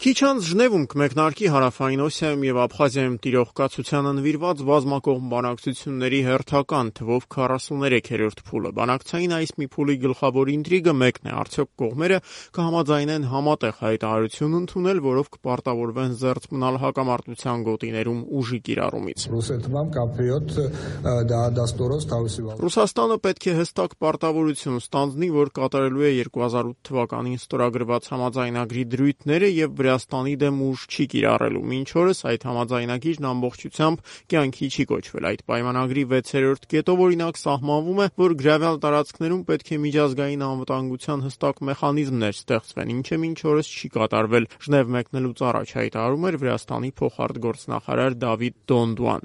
Քիչ անց Ժնևում կմեկնարկի Հարավային Օսիայում եւ Աբխազիայում տիրող կացությանը նվիրված բազմակողմ բանակցությունների հերթական թվով 43-րդ փուլը։ Բանակցային այս մի փուլի գլխավոր ինտրիգը մեկն է՝ արդյոք կողմերը կհամաձայնեն համատեղ հայտարարություն ընդունել, որով կպարտավորվեն զերծ մնալ հակամարտության գոտիներում ուժի կիրառումից։ Ռուսաստանը պետք է հստակ պարտավորություն ստանձնի, որ կատարելու է 2008 թվականին ստորագրված համաձայնագրի դրույթները եւ Վրաստանի դեմ ուժ չի կիրառելու։ Մինչ օրս այդ համաձայնագիրն ամբողջությամբ կյանքի չի կոչվել։ Այդ պայմանագրի 6-րդ կետով օրինակ սահմանվում է, որ գրավյալ տարածքներում պետք է միջազգային անվտանգության հստակ մեխանիզմներ ստեղծվեն, ինչը մինչ օրս չի կատարվել։ Ժնև մեկնելուց առաջ հայտարարում էր Վրաստանի փոխարտգործնախարար Դավիթ Դոնդուան։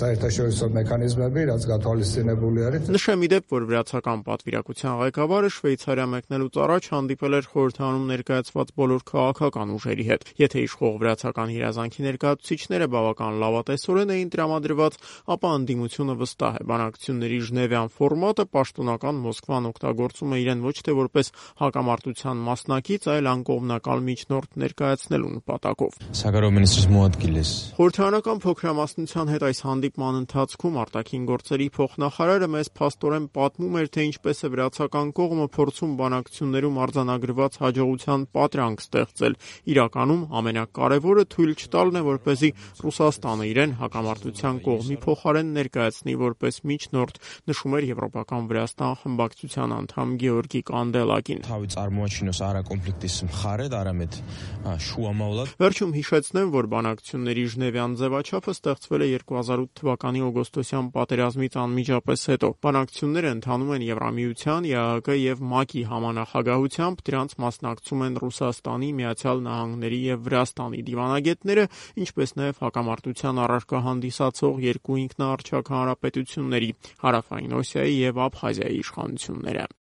Նշեմ ի դեպ, որ վրացական պատվիրակության ղեկավարը Շվեյցարիա մեկնելուց առաջ հանդիպել էր խորհրդարանում ներկայացված բոլոր քաղաքական ուժերի հետ։ Եթե իշխող վրացական երազանքի ներկայացուցիչները բավական լավատեսորեն էին տրամադրված, ապա ընդդիմությունը վստահ է։ Բանակցությունների ժնևյան ֆորմատը պաշտոնական Մոսկվան օգտագործում է իրեն ոչ թե որպես հակամարտության մասնակից, այլ անկողմնակալ միջնորդ ներկայացնելու նպատակով։ Խորհրդարանական փոքրամասնության հետ այս հանդիպման ընթացքում արտաքին գործերի փոխնախարարը մեզ փաստորեն պատմում էր, թե ինչպես է վրացական կողմը փորձում բանակցություններում արձանագրված հաջողության պատրանք ստեղծել։ Իրականում ամենակարևորը թույլ չտալն է, որպեսզի Ռուսաստանը իրեն հակամարտության կողմի փոխարեն ներկայացնի որպես միջնորդ, նշում էր Եվրոպական Վրաստան խմբակցության անդամ Գեորգի Կանդելակին։ Վերջում հիշեցնեմ, որ բանակցությունների ժնևյան ձևաչափը ստեղծվել է 2008 թվականի օգոստոսյան պատերազմից անմիջապես հետո։ Բանակցությունները ընթանում են Եվրամիության, ԵԱՀԿ եւ ՄԱԿ-ի համանախագահությամբ, դրանց մասնակցում են Ռուսաստանի, Միացյալ Նահանգների եւ Վրաստանի դիվանագետները, ինչպես նաեւ հակամարտության առարկա հանդիսացող երկու ինքնաառչակ հանրապետությունների՝ Հարավային Օսիայի եւ Աբխազիայի իշխանությունները։